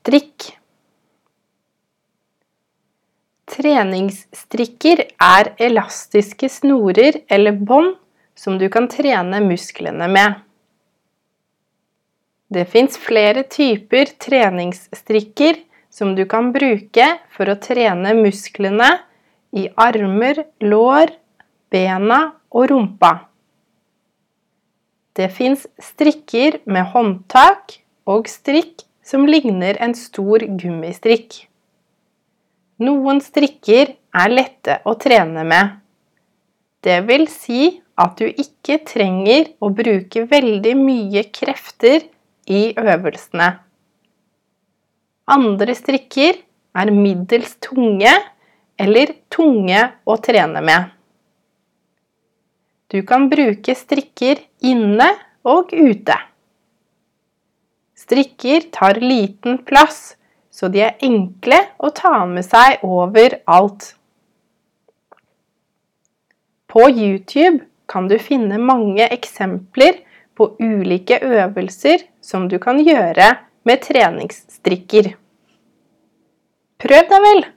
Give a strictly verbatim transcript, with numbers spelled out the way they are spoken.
Strikk. Treningsstrikker er elastiske snorer eller bånd som du kan trene musklene med. Det finnes flere typer treningsstrikker som du kan bruke for å trene musklene i armer, lår, bena og rumpa. Det finnes strikker med håndtak og strikk som ligner en stor gummistrikk. Noen strikker er lette å trene med. Det vil si at du ikke trenger å bruke veldig mye krefter i øvelsene. Andre strikker er middels tunge eller tunge å trene med. Du kan bruke strikker inne og ute. Strikker tar liten plass, så de er enkle å ta med seg overalt. På YouTube kan du finne mange eksempler på ulike øvelser som du kan gjøre med treningsstrikker. Prøv deg vel!